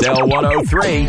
XL 103.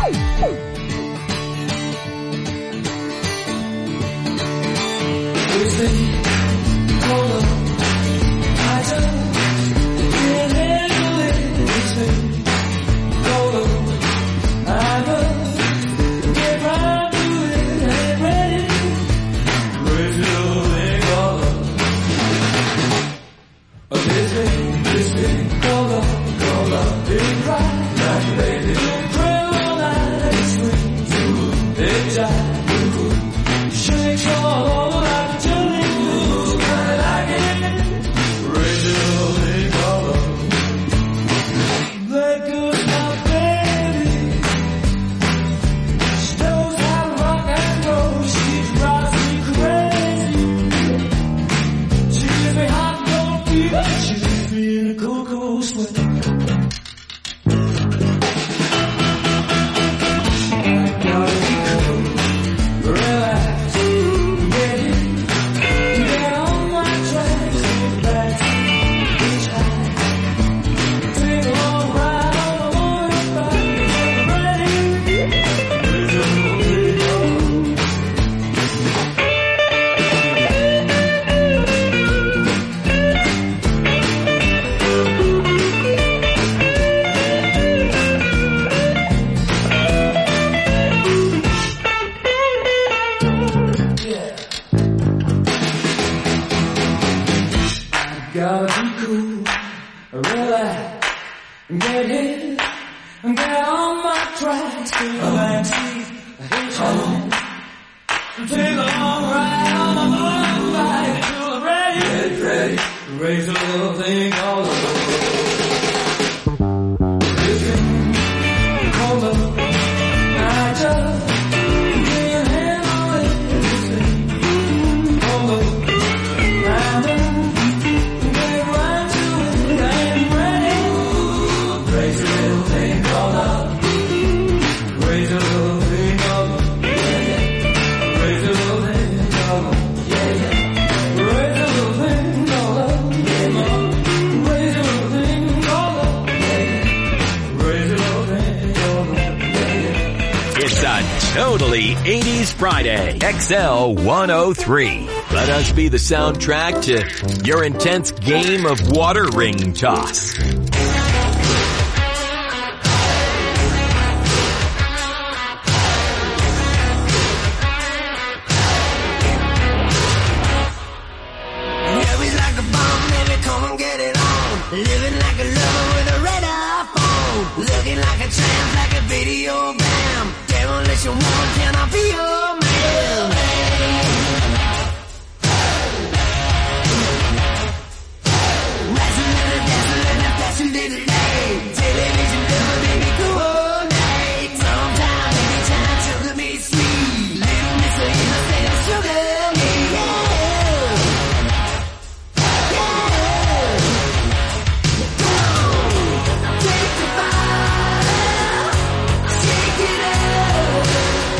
Totally 80s Friday, XL 103. Let us be the soundtrack to your intense game of water ring toss. Living like a lover with a radar phone. Looking like a tramp, like a video bam. Demolition woman, can I be your man? Rising in the dazzle and the flashing little light. Television never made me go all night. Sometimes, anytime, sugar me sweet. Little miss her in the state of sugar. Take the fire, shake it up.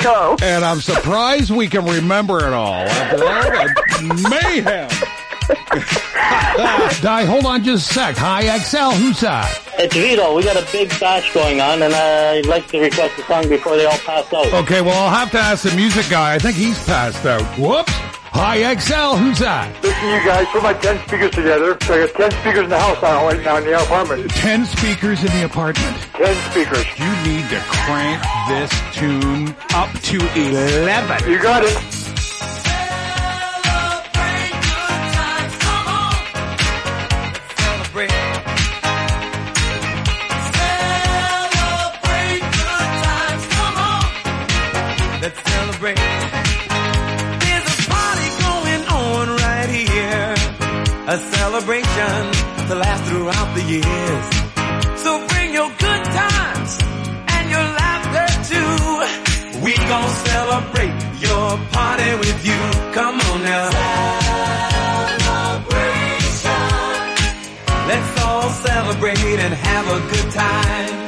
go. And I'm surprised we can remember it all after all the mayhem. Di, hold on just a sec. Hi, XL. Who's that? It's Vito. We got a big bash going on, and I'd like to request a song before they all pass out. Okay, well, I'll have to ask the music guy. I think he's passed out. Whoops. Hi, XL. Who's that? Listen, you guys, put my 10 speakers together. So I got 10 speakers in the house right now in the apartment. 10 speakers in the apartment. 10 speakers. You need to crank this tune up to 11. You got it. A celebration to last throughout the years. So bring your good times and your laughter too. We gon' celebrate your party with you. Come on now. Celebration. Let's all celebrate and have a good time.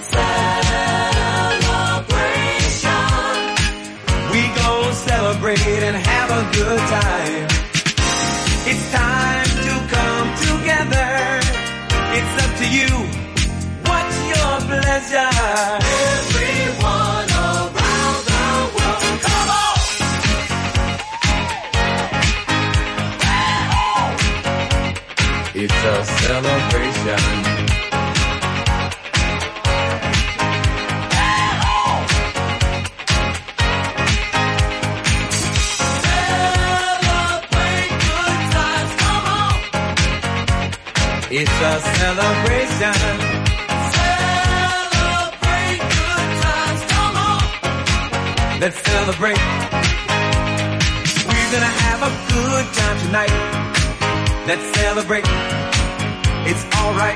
Celebration. We gon' celebrate and have a good time. It's time to come together. It's up to you. What's your pleasure? Everyone around the world, come on! It's a celebration. It's a celebration. Celebrate good times, come on. Let's celebrate. We're gonna have a good time tonight. Let's celebrate. It's alright.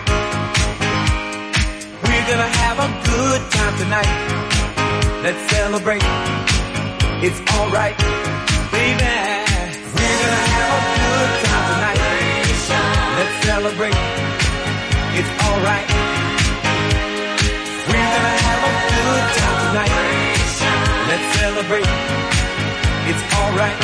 We're gonna have a good time tonight. Let's celebrate. It's alright. Baby, we're gonna have a good time tonight. Let's celebrate. It's alright. We're gonna have a good time tonight. Let's celebrate. It's alright.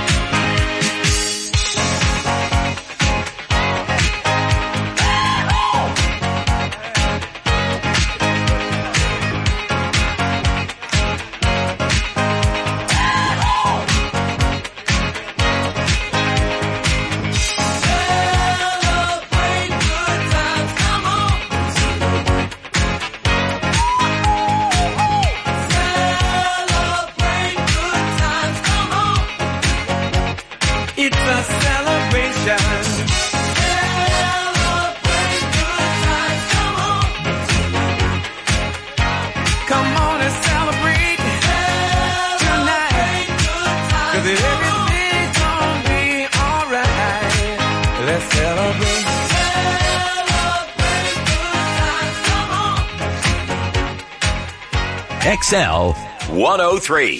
XL 103.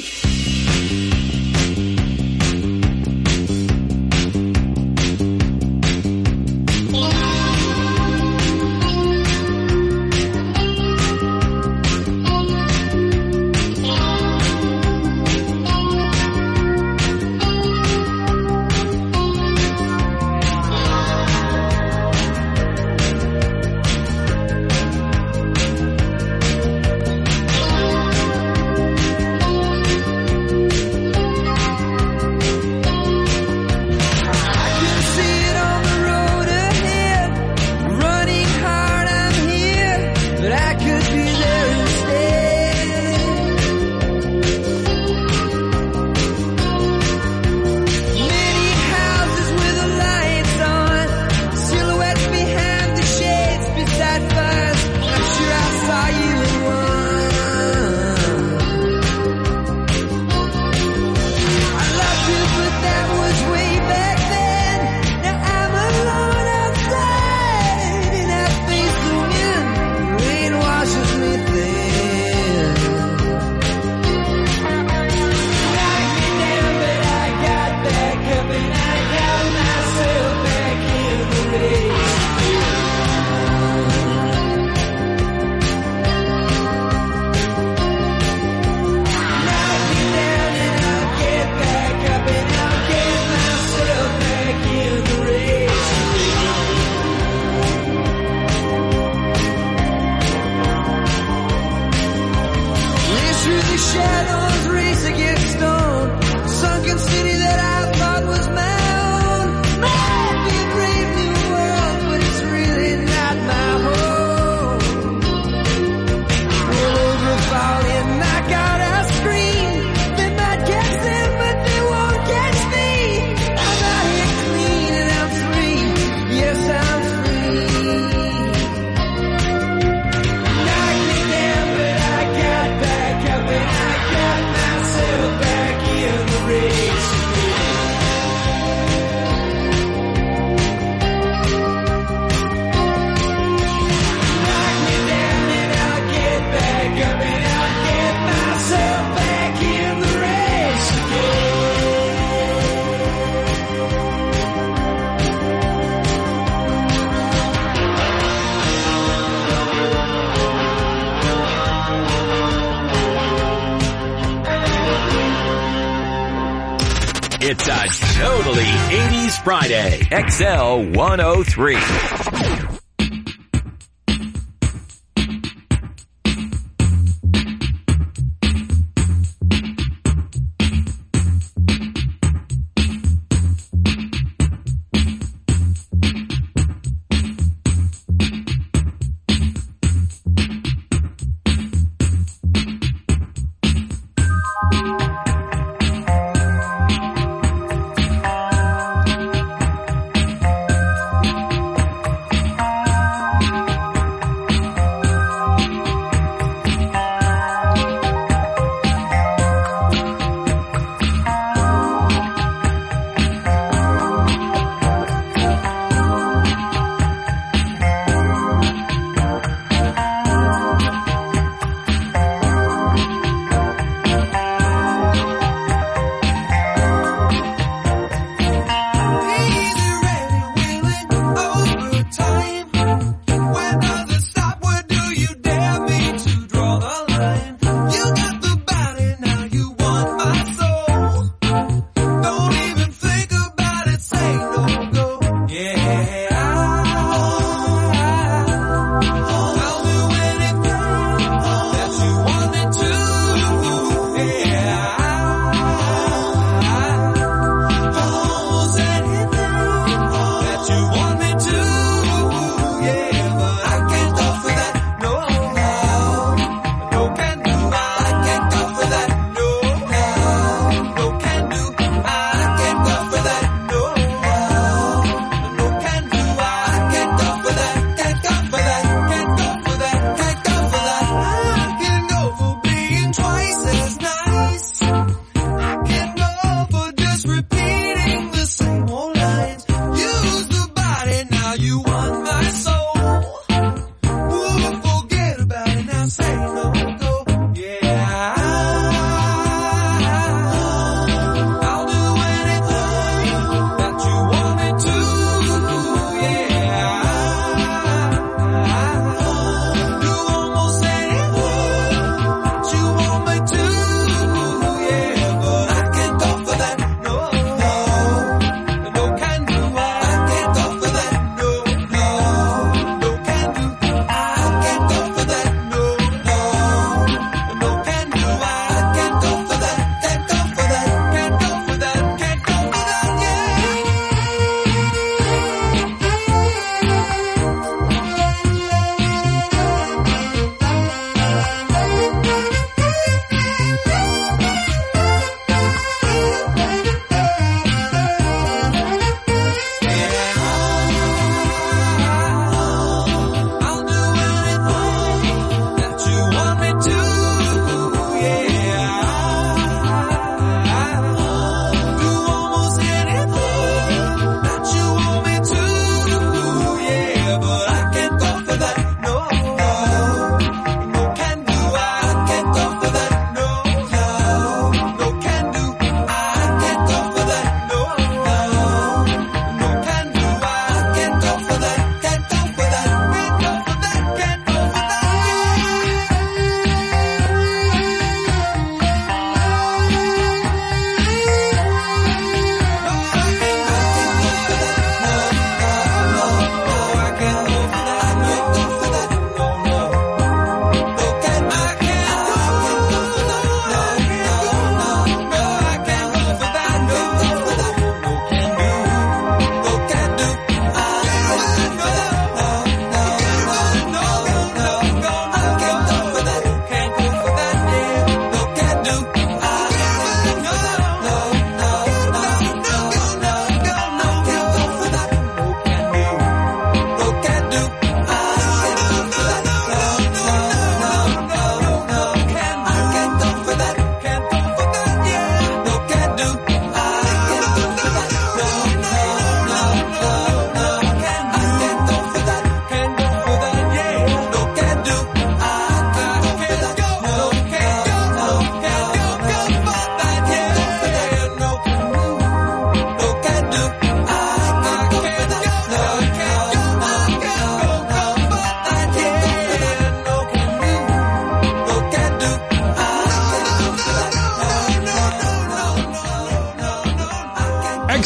Totally 80s Friday. XL 103.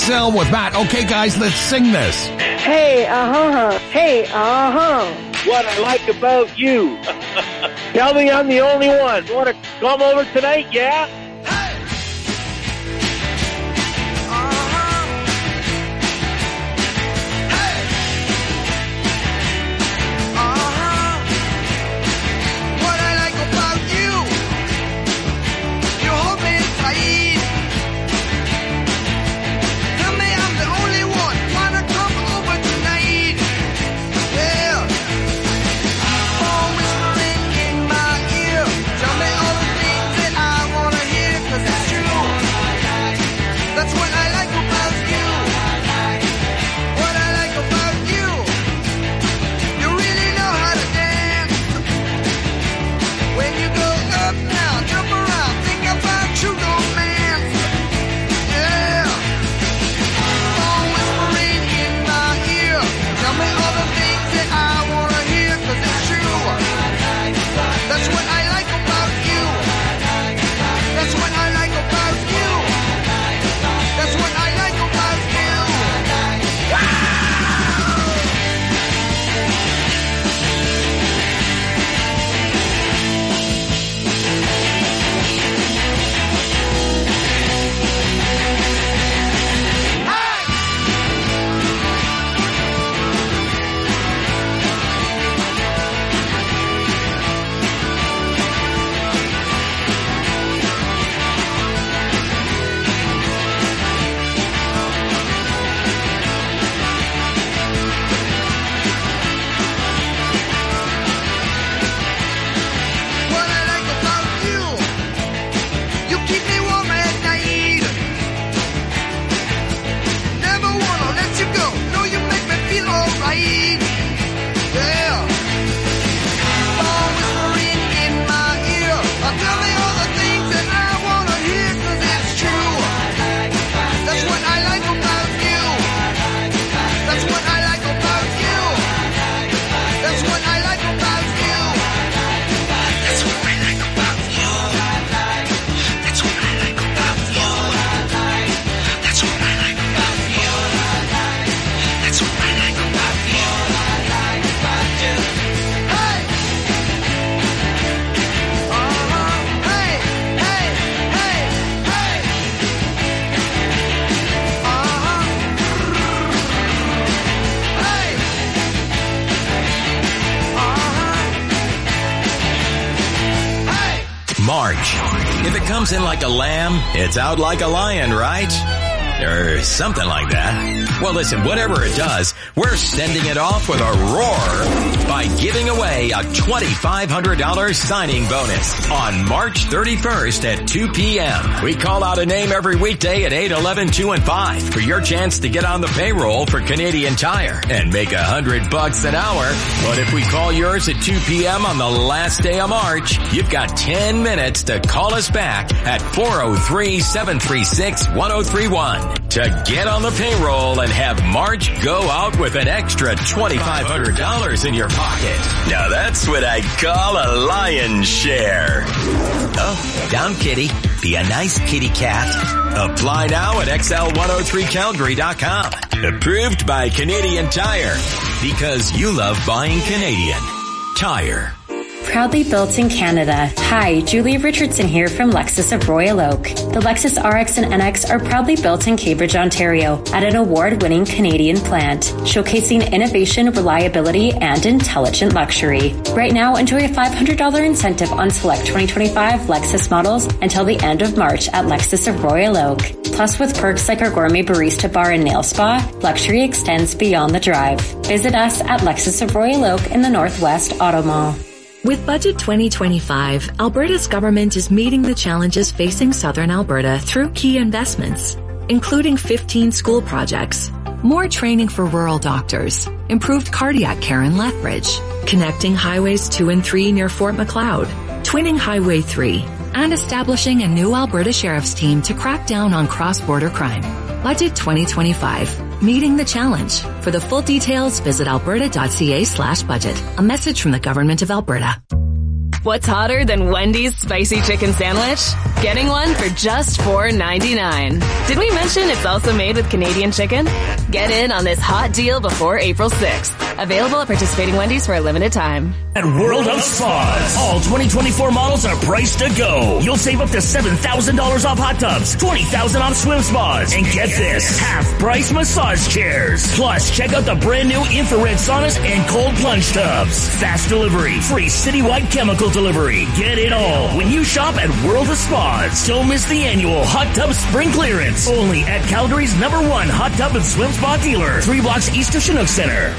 XL with Matt. Okay, guys, let's sing this. Hey, Hey, What I like about you. Tell me I'm the only one. You want to come over tonight? Yeah? March. If it comes in like a lamb, it's out like a lion, right? Or something like that. Well, listen, whatever it does, we're sending it off with a roar by giving away a $2,500 signing bonus on March 31st at 2 p.m. We call out a name every weekday at 8, 11, 2, and 5 for your chance to get on the payroll for Canadian Tire and make $100 an hour. But if we call yours at 2 p.m. on the last day of March, you've got 10 minutes to call us back at 403-736-1031 to get on the payroll and have March go out with an extra $2,500 in your pocket. Now that's what I call a lion's share. Oh, down kitty. Be a nice kitty cat. Apply now at XL103Calgary.com. Approved by Canadian Tire. Because you love buying Canadian Tire. Proudly built in Canada. Hi, Julie Richardson here from Lexus of Royal Oak. The Lexus RX and NX are proudly built in Cambridge, Ontario at an award-winning Canadian plant, showcasing innovation, reliability, and intelligent luxury. Right now, enjoy a $500 incentive on select 2025 Lexus models until the end of March at Lexus of Royal Oak. Plus, with perks like our gourmet barista bar and nail spa, luxury extends beyond the drive. Visit us at Lexus of Royal Oak in the Northwest Auto Mall. With Budget 2025, Alberta's government is meeting the challenges facing Southern Alberta through key investments, including 15 school projects, more training for rural doctors, improved cardiac care in Lethbridge, connecting Highways 2 and 3 near Fort Macleod, twinning Highway 3, and establishing a new Alberta Sheriff's team to crack down on cross-border crime. Budget 2025. Meeting the challenge. For the full details, visit alberta.ca/budget. A message from the Government of Alberta. What's hotter than Wendy's spicy chicken sandwich? getting one for just $4.99. Did we mention it's also made with Canadian chicken? Get in on this hot deal before April 6th. Available at participating Wendy's for a limited time. At World of Spas, all 2024 models are priced to go. You'll save up to $7,000 off hot tubs, $20,000 off swim spas, and get this, half-price massage chairs. Plus, check out the brand new infrared saunas and cold plunge tubs. Fast delivery, free citywide chemical delivery. Get it all when you shop at World of Spas. Don't miss the annual Hot Tub Spring Clearance. Only at Calgary's #1 hot tub and swim spa dealer. 3 blocks east of Chinook Center.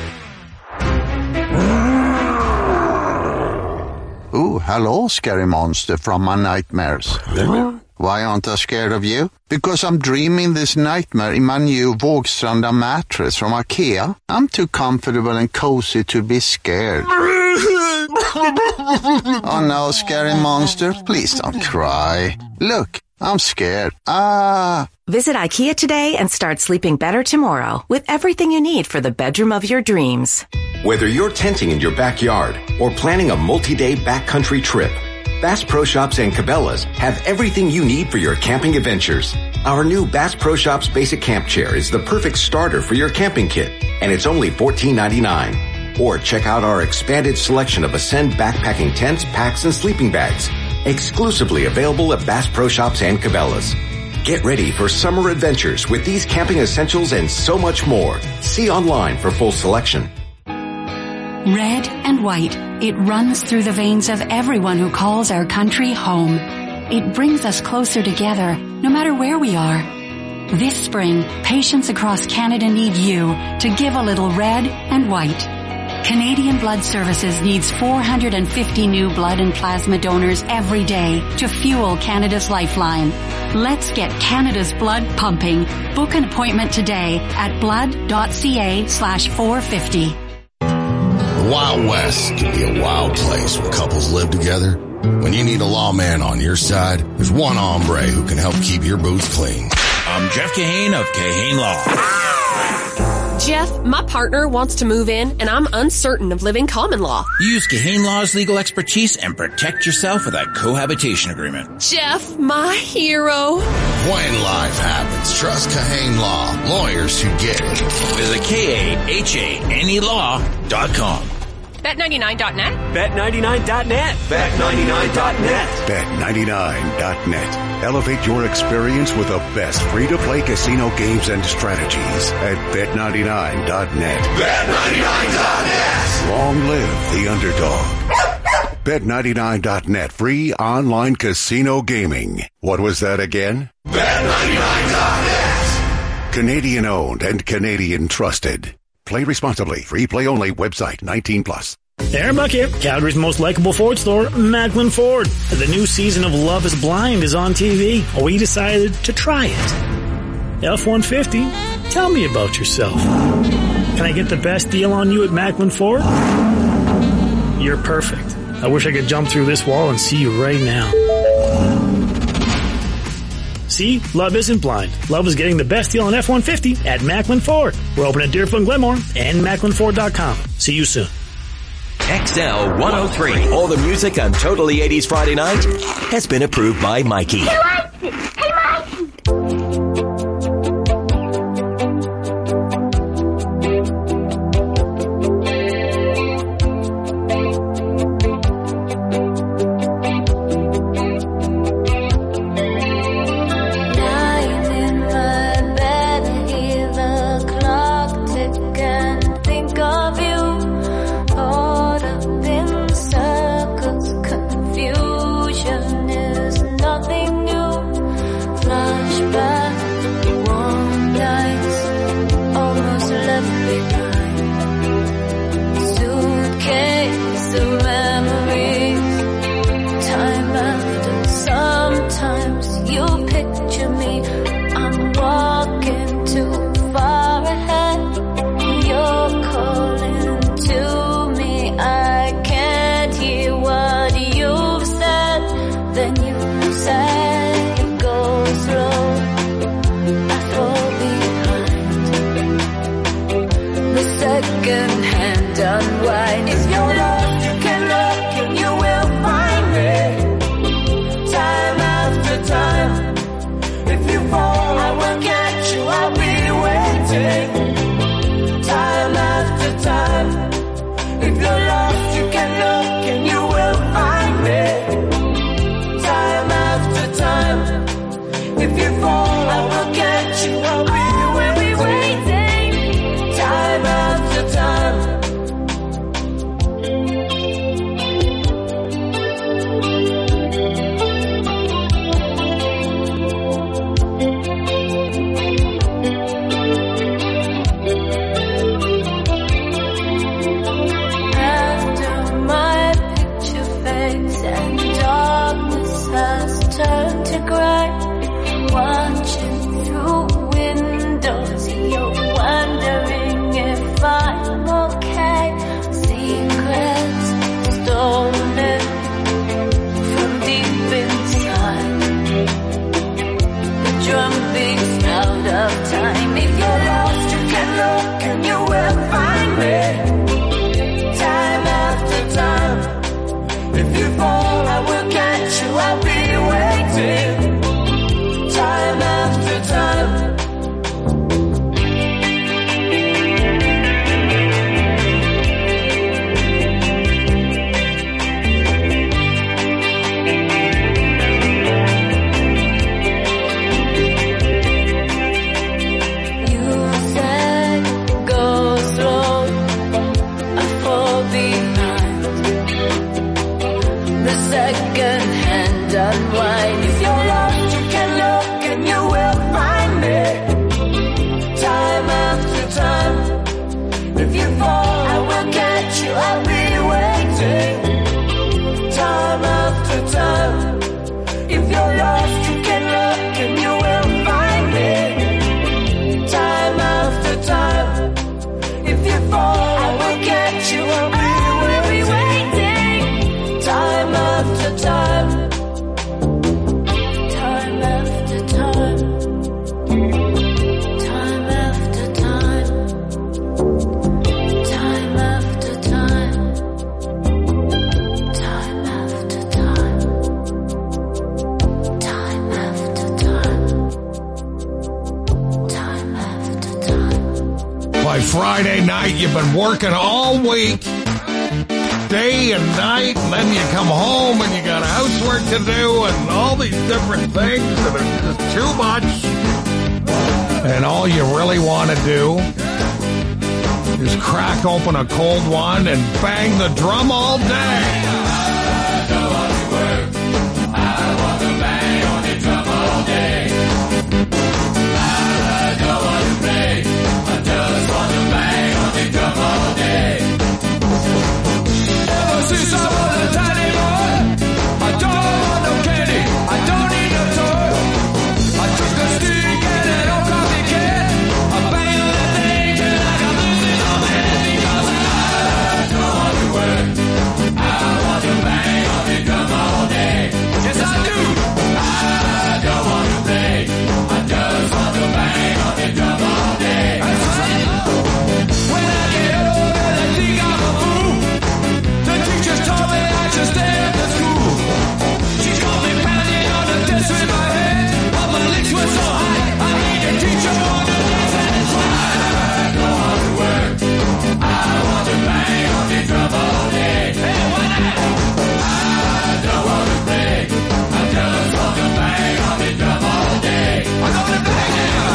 Ooh, hello, scary monster from my nightmares. Why aren't I scared of you? Because I'm dreaming this nightmare in my new Vågstranda mattress from IKEA. I'm too comfortable and cozy to be scared. Oh no, scary monster, please don't cry. Look, I'm scared. Visit IKEA today and start sleeping better tomorrow with everything you need for the bedroom of your dreams. Whether you're tenting in your backyard or planning a multi-day backcountry trip, Bass Pro Shops and Cabela's have everything you need for your camping adventures. Our new Bass Pro Shops Basic Camp Chair is the perfect starter for your camping kit, and it's only $14.99. Or check out our expanded selection of Ascend backpacking tents, packs, and sleeping bags, exclusively available at Bass Pro Shops and Cabela's. Get ready for summer adventures with these camping essentials and so much more. See online for full selection. Red and white, it runs through the veins of everyone who calls our country home. It brings us closer together, no matter where we are. This spring, patients across Canada need you to give a little red and white. Canadian Blood Services needs 450 new blood and plasma donors every day to fuel Canada's lifeline. Let's get Canada's blood pumping. Book an appointment today at blood.ca/450. The Wild West can be a wild place where couples live together. When you need a lawman on your side, there's one hombre who can help keep your boots clean. I'm Jeff Kahane of Kahane Law. Jeff, my partner wants to move in, and I'm uncertain of living common law. Use Kahane Law's legal expertise and protect yourself with a cohabitation agreement. Jeff, my hero. When life happens, trust Kahane Law. Lawyers who get it. Visit KAHANElaw.com. Bet99.net? Bet99.net. Bet99.net. Bet99.net. Elevate your experience with the best free-to-play casino games and strategies at Bet99.net. Bet99.net. Long live the underdog. Bet99.net. Free online casino gaming. What was that again? Bet99.net. Canadian owned and Canadian trusted. Play responsibly. Free play only. Website 18+. Aaron Buck here, Calgary's most likable Ford store, Macklin Ford. The new season of Love is Blind is on TV. We decided to try it. F-150, tell me about yourself. Can I get the best deal on you at Macklin Ford? You're perfect. I wish I could jump through this wall and see you right now. See, Love isn't blind. Love is getting the best deal on F-150 at Macklin Ford. We're open at Deerfield and Glenmore and MacklinFord.com. See you soon. XL 103. All the music on Totally 80s Friday night has been approved by Mikey. He likes it. Hey, Mikey. Nothing new. Friday night. You've been working all week, day and night, and then you come home and you got housework to do and all these different things, and it's just too much. And all you really want to do is crack open a cold one and bang the drum all day. I don't want to work. I want to bang on the drum all day. I don't want to play. I just want to bang on the drum all day. Ever since I was a tiny boy, I don't want no candy. I don't need no toy. I took a stick and an old coffee can. I bang on that thing till I got losing all my head because I don't want to work. I want to bang on the drum all day. Yes, I do. I don't want to play. I just want to bang on the drum all day. That's right. When I get old and I think I'm a fool, the teachers told me I should stay at the school. She called me pounding on the desk with my head, but my licks were so high, I need a teacher on the desk, and it's why I don't want to work. I want to bang on the drum all day. Hey, why not? I don't want to play. I just want to bang on the drum all day. I'm gonna bang now.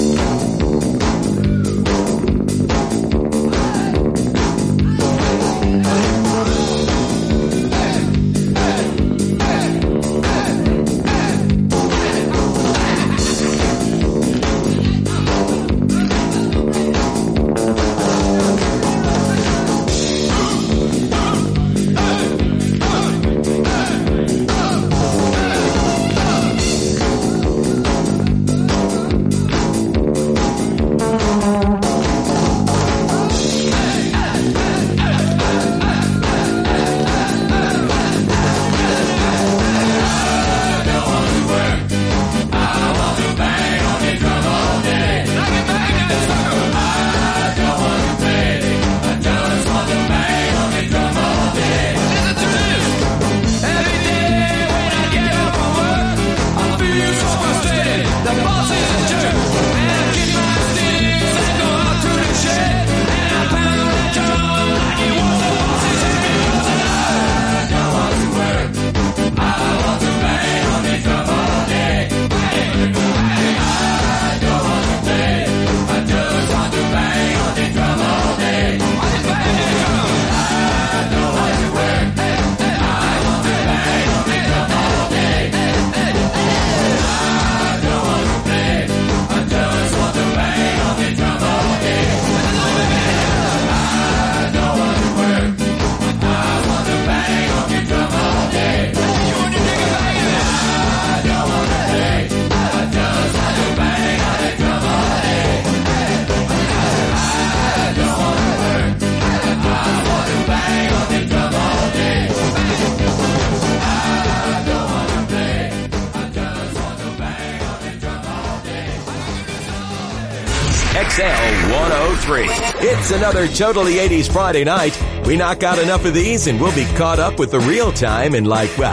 XL 103. It's another totally 80s Friday night. We knock out enough of these and we'll be caught up with the real time in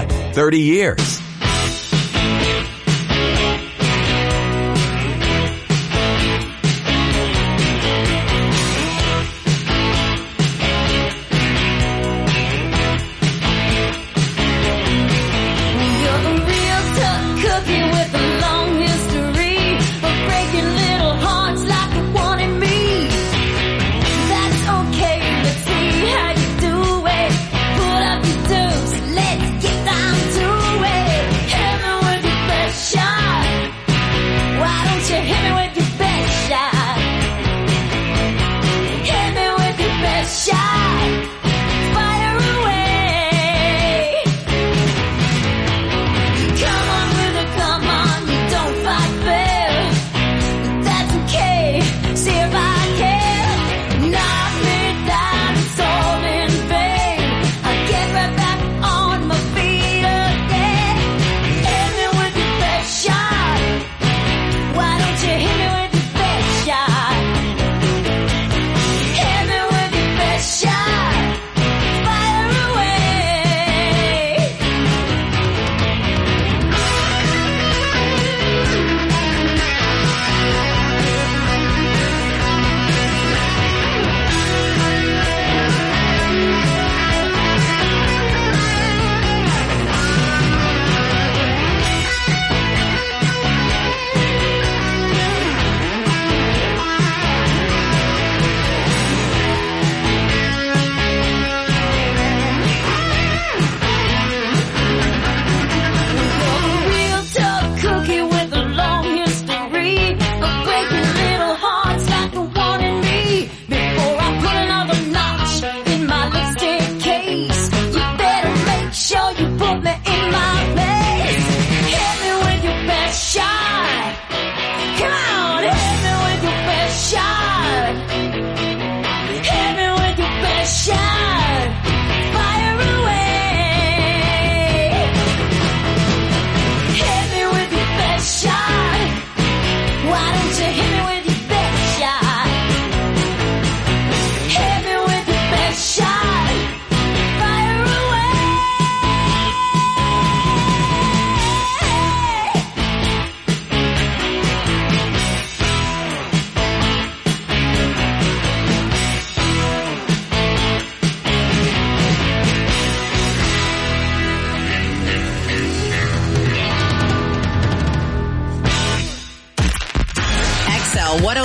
30 years. Let's get down to it.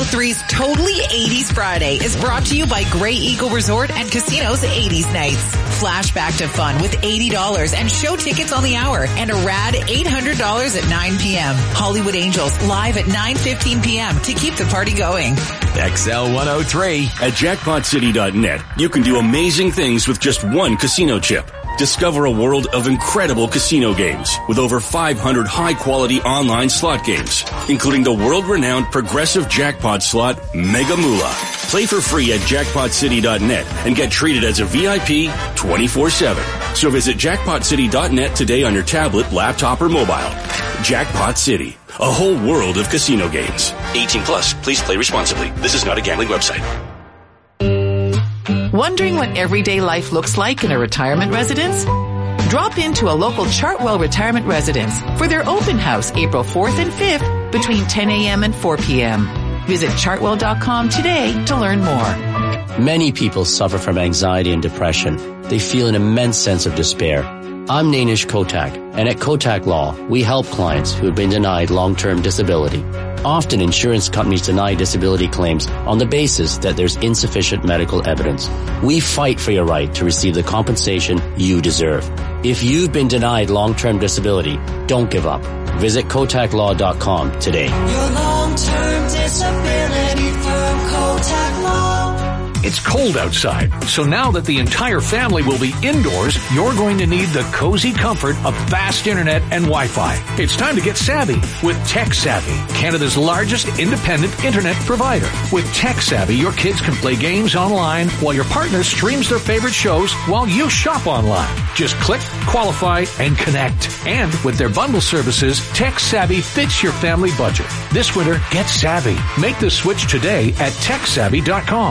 103's Totally 80s Friday is brought to you by Grey Eagle Resort and Casino's 80s Nights. Flashback to fun with $80 and show tickets on the hour and a rad $800 at 9 p.m. Hollywood Angels live at 9:15 p.m. to keep the party going. XL 103. At jackpotcity.net, you can do amazing things with just one casino chip. Discover a world of incredible casino games with over 500 high-quality online slot games, including the world-renowned progressive jackpot slot Mega Moolah. Play for free at jackpotcity.net and get treated as a VIP 24/7. So visit jackpotcity.net today on your tablet, laptop, or mobile. Jackpot City, a whole world of casino games. 18 plus, please play responsibly. This is not a gambling website. Wondering what everyday life looks like in a retirement residence? Drop into a local Chartwell retirement residence for their open house April 4th and 5th between 10 a.m. and 4 p.m. Visit chartwell.com today to learn more. Many people suffer from anxiety and depression. They feel an immense sense of despair. I'm Nainish Kotak, and at Kotak Law, we help clients who have been denied long-term disability. Often insurance companies deny disability claims on the basis that there's insufficient medical evidence. We fight for your right to receive the compensation you deserve. If you've been denied long-term disability, don't give up. Visit KotakLaw.com today. Your long-term disability from Kotak Law. It's cold outside, so now that the entire family will be indoors, you're going to need the cozy comfort of fast internet and Wi-Fi. It's time to get savvy with TechSavvy, Canada's largest independent internet provider. With TechSavvy, your kids can play games online while your partner streams their favorite shows while you shop online. Just click, qualify, and connect. And with their bundle services, TechSavvy fits your family budget. This winter, get savvy. Make the switch today at TechSavvy.com.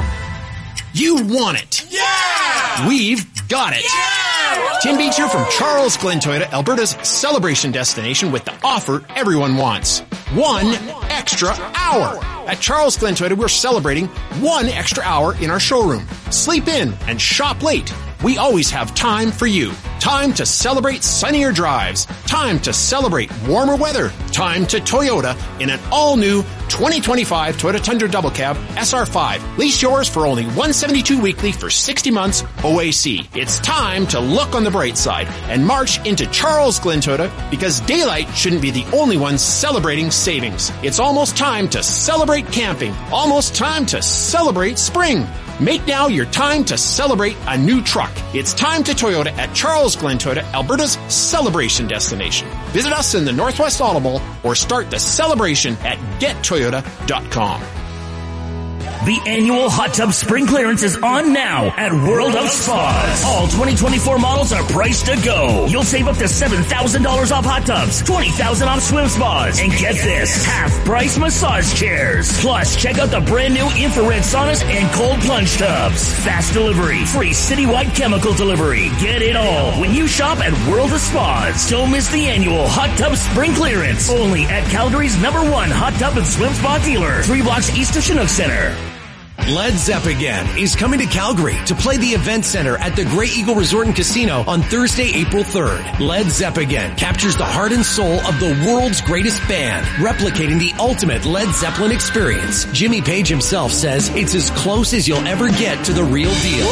You want it. Yeah! We've got it. Yeah! Tim Beach here from Charles Glen Toyota, Alberta's celebration destination with the offer everyone wants. 1 extra hour. At Charles Glen Toyota, we're celebrating 1 extra hour in our showroom. Sleep in and shop late. We always have time for you. Time to celebrate sunnier drives. Time to celebrate warmer weather. Time to Toyota in an all-new 2025 Toyota Tundra Double Cab SR5. Lease yours for only $172 weekly for 60 months OAC. It's time to look on the bright side and march into Charles Glen Toyota because daylight shouldn't be the only one celebrating savings. It's almost time to celebrate camping. Almost time to celebrate spring. Make now your time to celebrate a new truck. It's time to Toyota at Charles Glen Toyota, Alberta's celebration destination. Visit us in the Northwest Auto Mall or start the celebration at gettoyota.com. The annual hot tub spring clearance is on now at World of Spas. All 2024 models are priced to go. You'll save up to $7,000 off hot tubs, $20,000 off swim spas, and get this, half-price massage chairs. Plus, check out the brand new infrared saunas and cold plunge tubs. Fast delivery, free citywide chemical delivery. Get it all when you shop at World of Spas. Don't miss the annual hot tub spring clearance. Only at Calgary's #1 hot tub and swim spa dealer, 3 blocks east of Chinook Center. Led Zepp again is coming to Calgary to play the Event Center at the Grey Eagle Resort and Casino on Thursday, April 3rd. Led Zepp again captures the heart and soul of the world's greatest band, replicating the ultimate Led Zeppelin experience. Jimmy Page himself says it's as close as you'll ever get to the real deal.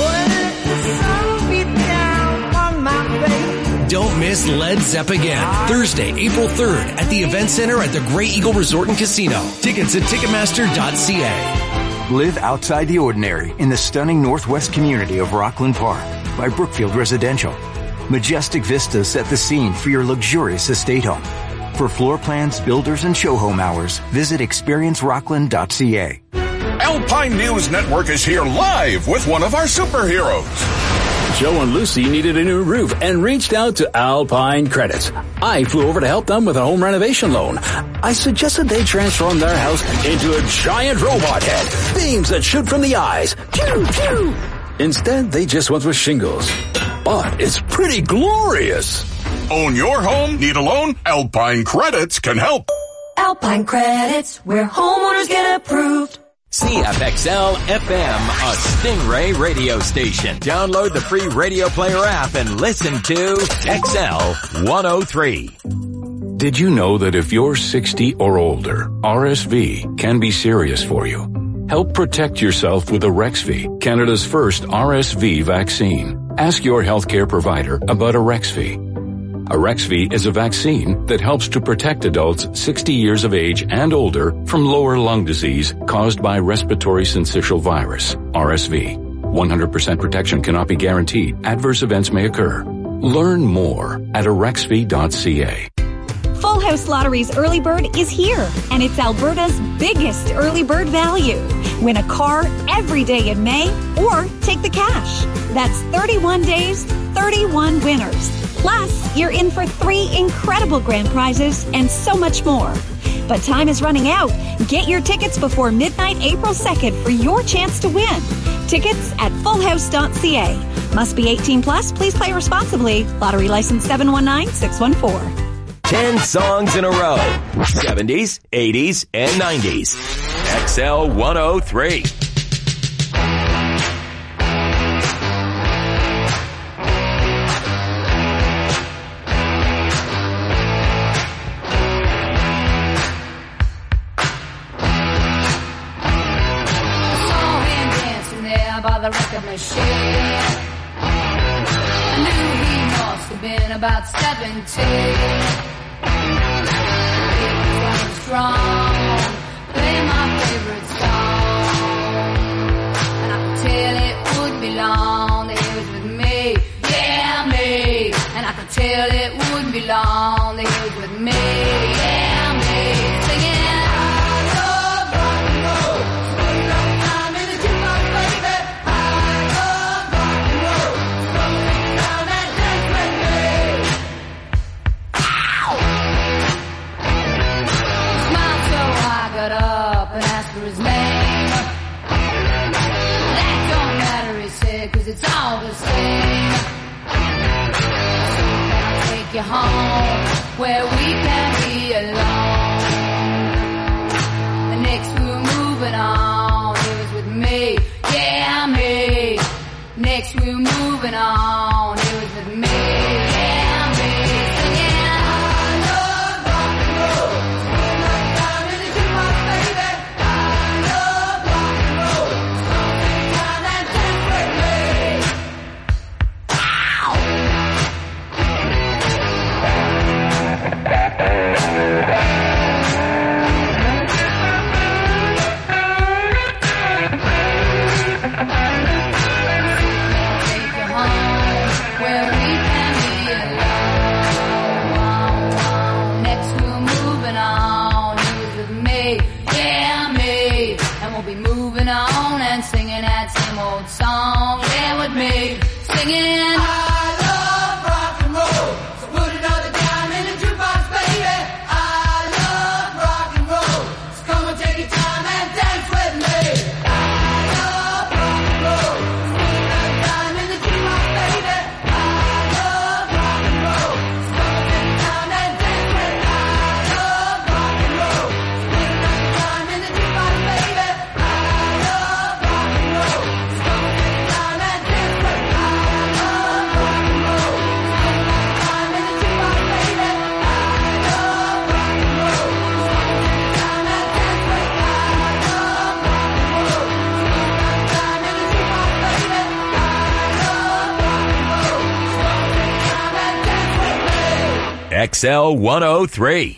Don't miss Led Zepp again. Thursday, April 3rd at the Event Center at the Grey Eagle Resort and Casino. Tickets at Ticketmaster.ca. Live outside the ordinary in the stunning northwest community of Rockland Park by Brookfield Residential. Majestic vistas set the scene for your luxurious estate home. For floor plans, builders, and show home hours, visit experiencerockland.ca. Alpine News Network is here live with one of our superheroes. Joe and Lucy needed a new roof and reached out to Alpine Credit. I flew over to help them with a home renovation loan. I suggested they transform their house into a giant robot head, beams that shoot from the eyes. Pew, pew. Instead, they just went with shingles. But it's pretty glorious. Own your home? Need a loan? Alpine Credits can help. Alpine Credits, where homeowners get approved. CFXL FM, a Stingray radio station. Download the free Radio Player app and listen to XL 103. Did you know that if you're 60 or older, RSV can be serious for you? Help protect yourself with Arexvy, Canada's first RSV vaccine. Ask your healthcare provider about Arexvy. Arexvy is a vaccine that helps to protect adults 60 years of age and older from lower lung disease caused by respiratory syncytial virus, RSV. 100% protection cannot be guaranteed. Adverse events may occur. Learn more at arexvy.ca. Full House Lottery's Early Bird is here, and it's Alberta's biggest early bird value. Win a car every day in May, or take the cash. That's 31 days, 31 winners. Plus, you're in for 3 incredible grand prizes and so much more. But time is running out. Get your tickets before midnight April 2nd for your chance to win. Tickets at fullhouse.ca. Must be 18 plus. Please play responsibly. Lottery license 719614. 10 songs in a row. 70s, 80s, and 90s. XL 103. By the record machine, I knew he must have been about 17. He was running strong, playing my favorite song, and I could tell it wouldn't be long that he was with me, yeah me. And I could tell it wouldn't be long that he was with me, yeah me. Singing. Up and asked for his name. That don't matter, he said, 'cause it's all the same. So can I take you home where we can be alone? The next we were moving on, he was with me, yeah me. Next we were moving on, he was with me, yeah me. Singing. Song, there with me, singing. I love rock and roll, so put another dime in the jukebox, baby. I love rock and roll, so come and take your time and dance with me. I love rock and roll, so put another dime in the jukebox, baby. I love rock and roll, so come and take your time and dance with me. I love rock and roll, so put another dime in the jukebox, baby. I love rock and roll. XL 103.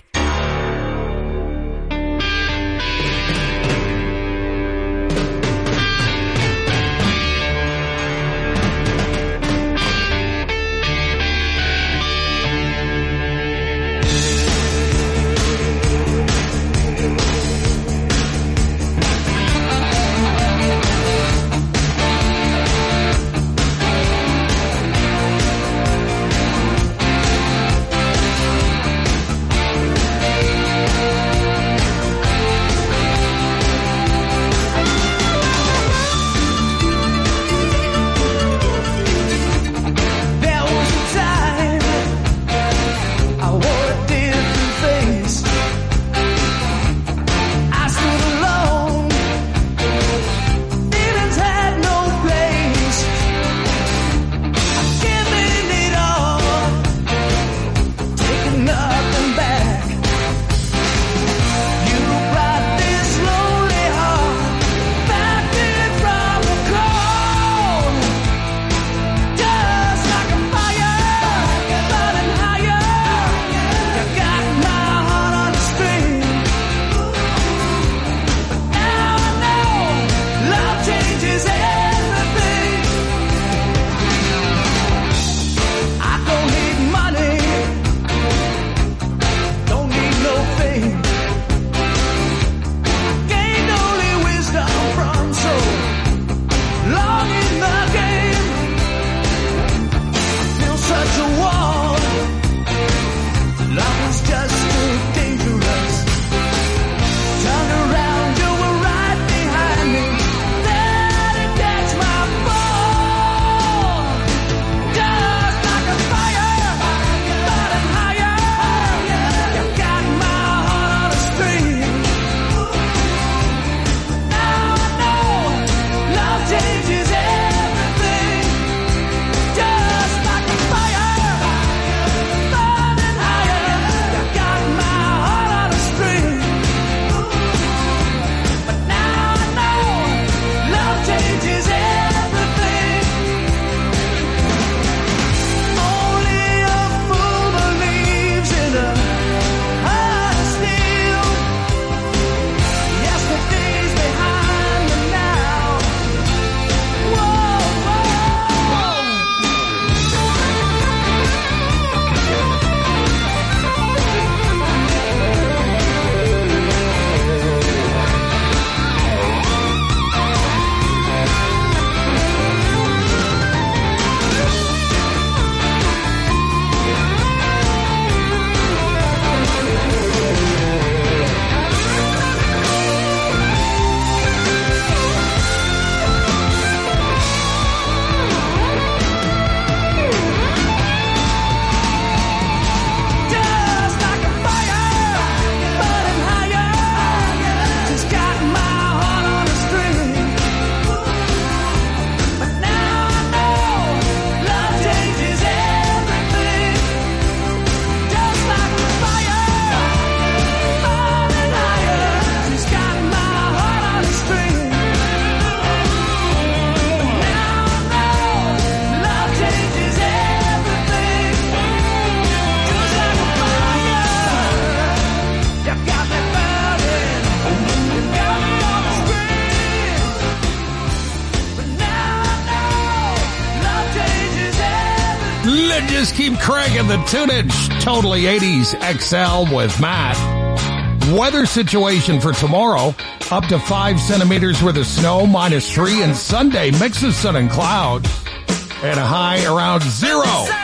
And just keep cranking the tunage. Totally 80s XL with Matt. Weather situation for tomorrow, up to 5 centimeters worth of snow, -3, and Sunday, mix of sun and clouds, and a high around 0.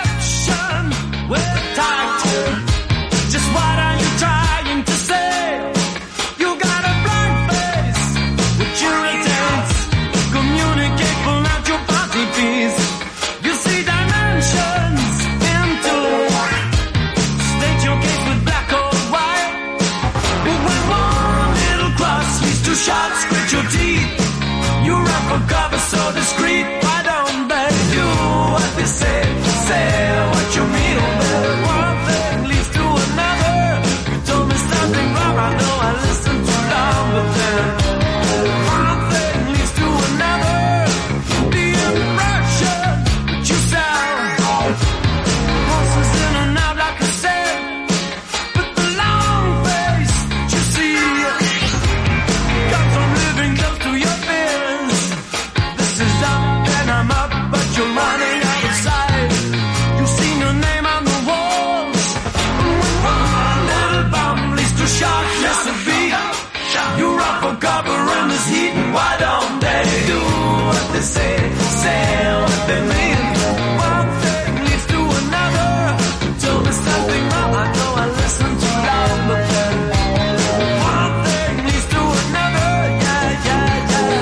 Just what are you trying to say? You got a blank face with irritants. Communicate, pull out your body piece. You see dimensions into. State your case with black or white. But when one little cross leads to shots, grit your teeth. You run for cover so discreet. Why don't they do what they say? Say what you mean. One thing leads to another. You told me something wrong. I know I listened too long, but then one thing leads to another. The impression that you sound horses in and out like I said. But the long face that you see comes from living close to your fears. This is up and I'm up, but you're running out of sight. You've seen your name on the walls. One little bomb leads to sharpness of beat. You run for cover in this heat. Why don't they do what they say? Say what they mean. One thing leads to another. Tell me something wrong. I know I listened too long, but then one thing leads to another. Yeah, yeah, yeah.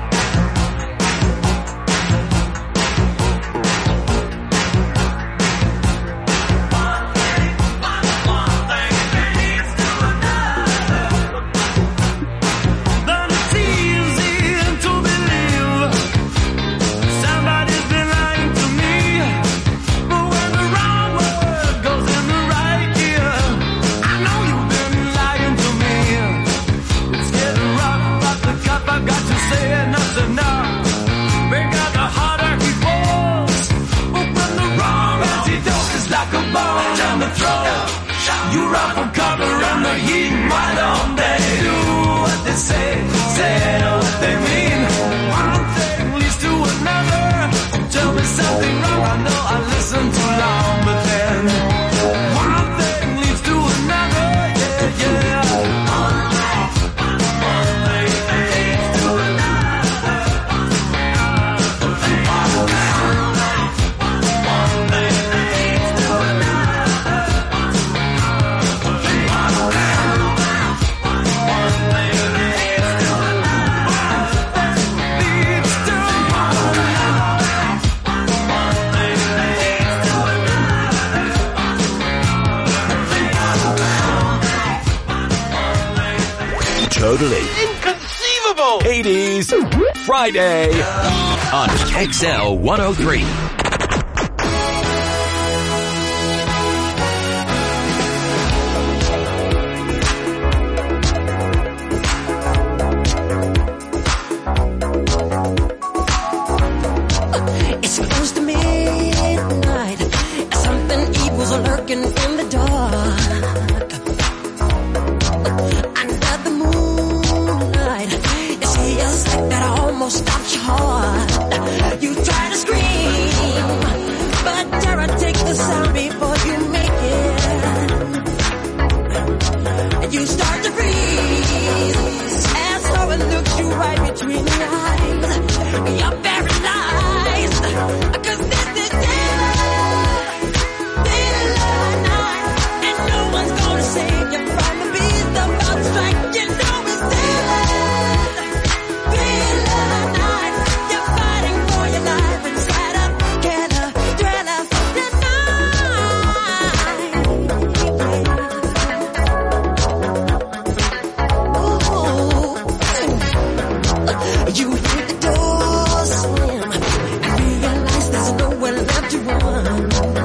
Then it's easy to believe somebody's been lying to me. But when the wrong word goes in the right ear, I know you've been lying to me. It's getting rough, but the cup I got to say enough's enough. Break out the harder he falls. But when the wrong antidote is like a bomb down the throat, you run for cover in the heat. Why don't they do what they say? Say what they mean. One thing leads to another. Tell me something wrong. I know I listened too long, but then one thing leads to another. Yeah, yeah. One thing leads to another. One thing leads to Totally inconceivable. 80s Friday on XL 103. It's close to midnight. Something evil's lurking in the dark. Under the moonlight, you see a sight that almost stops your heart. You try to scream, but terror takes the sound before you make it. And you start to freeze as someone looks you right between the eyes. You're paralyzed, 'cause this is daylight night, and no one's gonna save you from the beast about to strike. You know it's daylight night. You're fighting for your life inside a thriller tonight. You hear the door slam and realize there's nowhere left to run.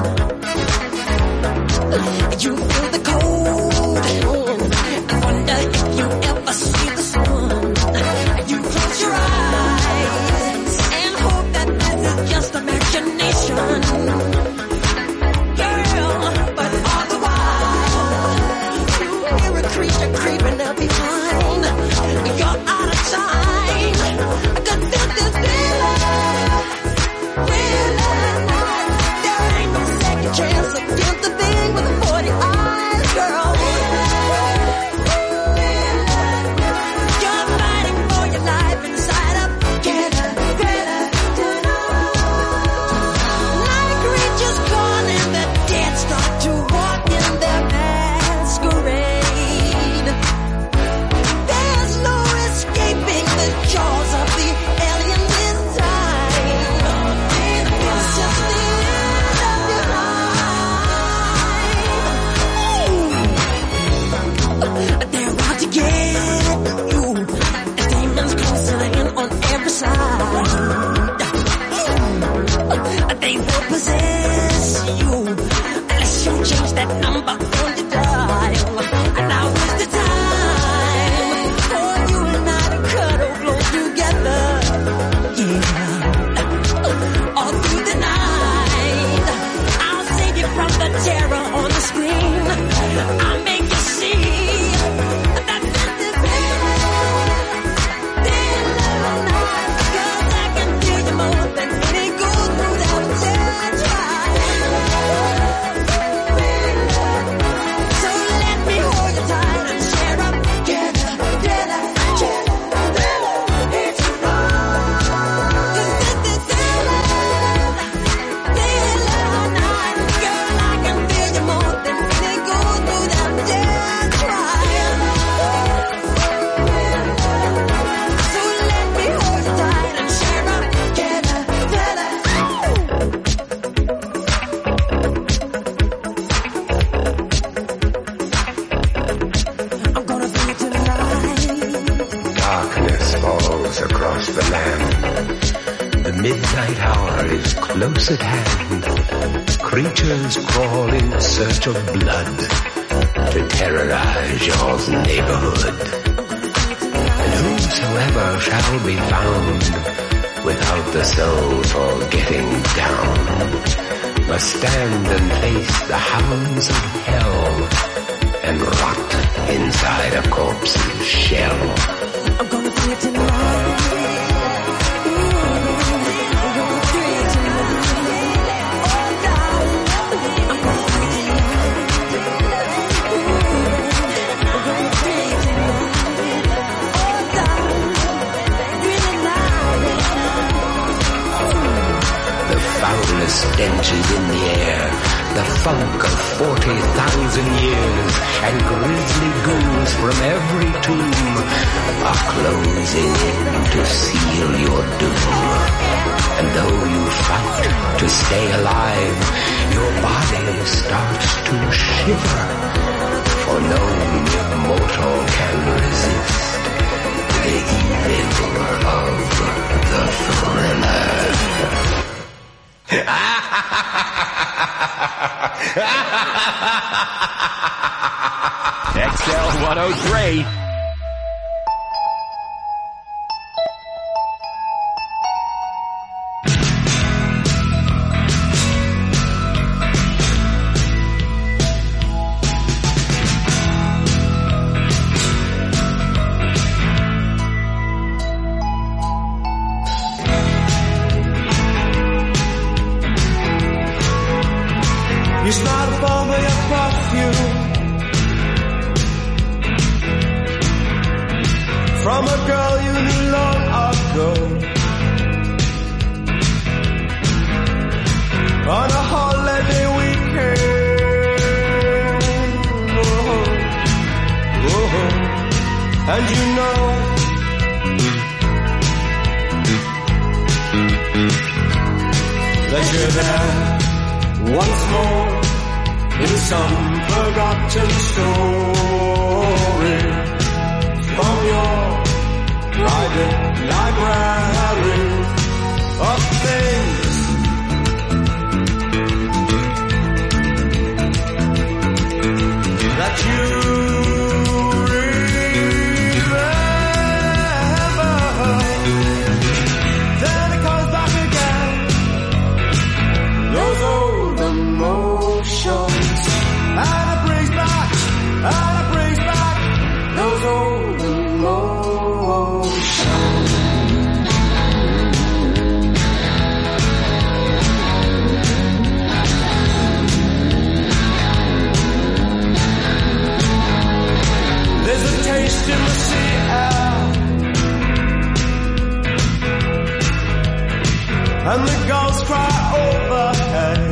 You feel the cold hand and wonder if you ever see the sun. You close your eyes and hope that this is just imagination. Girl, but all the while you hear a creature creeping up behind. You're out of time, 'cause this is daylight night. There ain't money will possess you unless you change that number on your dial. And now is the time for you and I to cuddle close together. Yeah, all through the night, I'll save you from the terror on the screen. I'll make you see that this is real. Cause I can feel you more than any gold through that touch. So let me hold you tight and share up together. It's wrong. 'Cause this is night. Girl, I can feel you more than any gold through that touch. So let me hold you tight and share up together. I'm gonna bring it tonight. Darkness falls across the land. The midnight hour is close at hand. Creatures crawl in search of blood to terrorize your neighborhood. And whosoever shall be found without the soul for getting down must stand and face the hounds of hell and rot inside a corpse's shell. I'm gonna bring it tonight. The foulest stench is in the air, the funk of 40,000 years, and grisly ghouls from every tomb are closing in to seal your doom. And though you fight to stay alive, your body starts to shiver, for no mere mortal can resist the evil of the thriller. XL 103. You smile upon me your perfume from a girl you knew long ago. On a holiday weekend, and you know that you're there once more in some forgotten story from your private library of things that you remember. Then it comes back again, those old emotions, and it brings back those old emotions. There's a taste in the sea air, and the gulls cry overhead.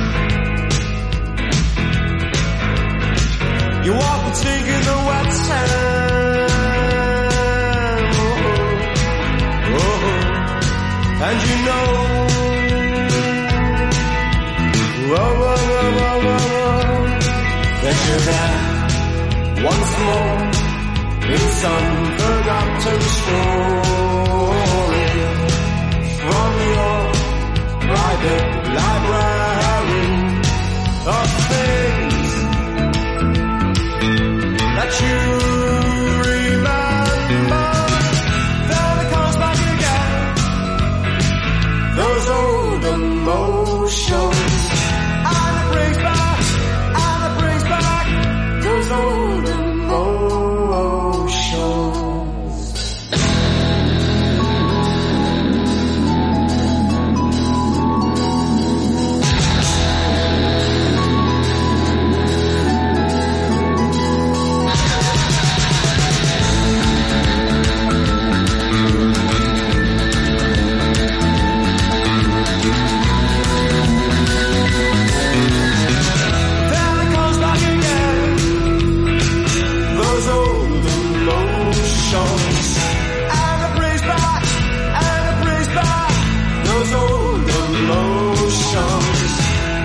You walk and sink in the wet sand, and you know, that you're there once more in some forgotten story from your private library of things that you remember. Then it comes back again. Those old emotions.